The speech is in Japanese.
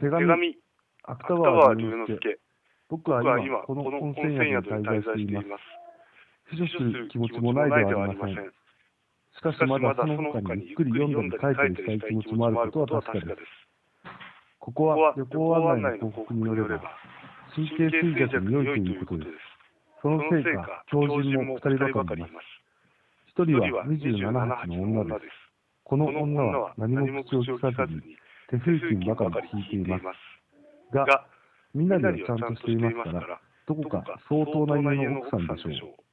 手紙、芥川龍之介。僕は今、この温泉宿に滞在しています。秘書する気持ちもないではありません。しかしまだその他にゆっくり読んだり書いたりしたい気持ちもあることは確かです。ここは旅行案内の広告によれば、神経衰弱に良いということです。そのせいか、狂人も2人ばかりいます。1人は27歳の女です。この女は何も口を聞かずに手風琴ばかり弾いています。が、身なりはちゃんとしていますから、どこか相当な家の奥さんでしょう。